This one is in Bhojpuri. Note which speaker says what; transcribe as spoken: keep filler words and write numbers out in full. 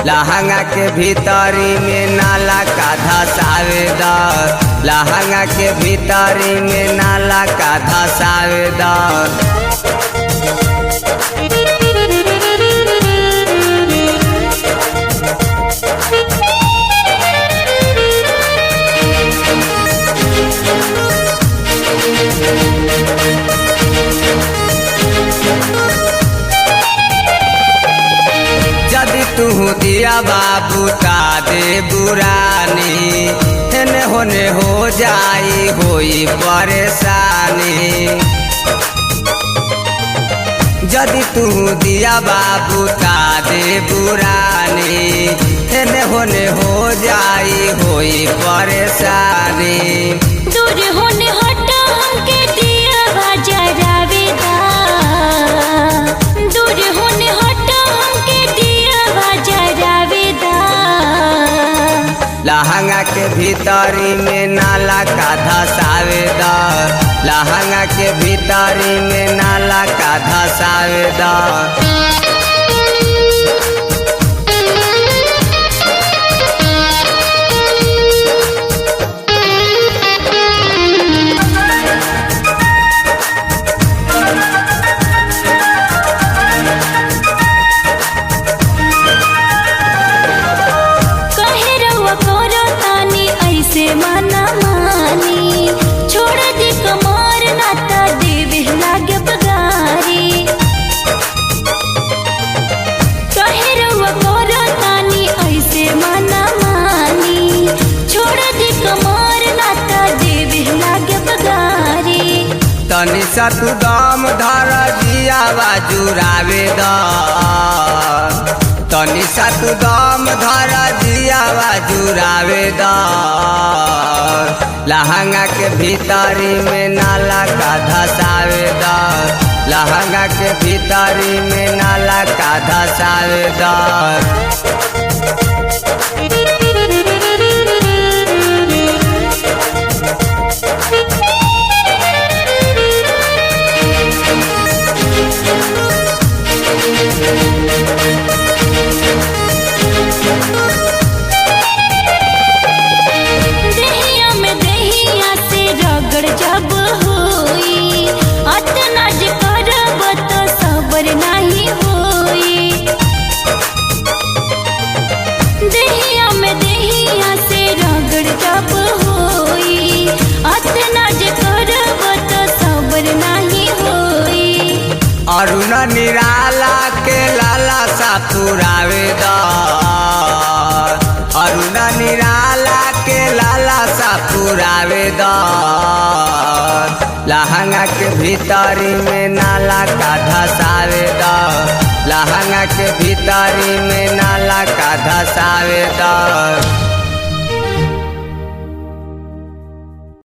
Speaker 1: लहंगा के भीतरी में नाला का धसावे द लहंगा के भीतरी में नाला का धसावे द यदि तू दिया बाबू ता दे बुरानी हेने होने हो जाई होई परेशानी। यदि तू दिया बाबू ता दे बुरानी हेने होने हो जाई होई परेशानी।
Speaker 2: दूर होने हटा हमके दिया बाजारावे दा दूर होने हटा हमके दिया बाजारावे दा।
Speaker 1: लहंगा के भीतरी में नाला का धसावे द लहंगा के भीतरी में नाला का धसावे द।
Speaker 2: मना मानी छोड़ दे कमार नाता देवे लागे बगारी। कहे रउआ करो तानी ऐसे मना मानी छोड़ दे कमार नाता देवे लागे बगारी।
Speaker 1: तनी सा तू दम धर जिया बाजुरावे द तनी सा तू दम धर जिया बाजुरावे द। लहंगा के भीतरी में नाला का धसावे द लहंगा के भीतरी में नाला का धसावे द।
Speaker 2: जब होई अतना जे करब तो सबर नहीं होई। देहिया में देहिया से रगड़ जब होई अतना जे करब तो सबर नहीं होई।
Speaker 1: अरुण निराला के लाला सा पुरावे द अरुण निराला के लाला सा पुरावे द। लहंगा के भीतरी में नाला का धसावे द लहंगा के भीतरी में नाला का धसावे द।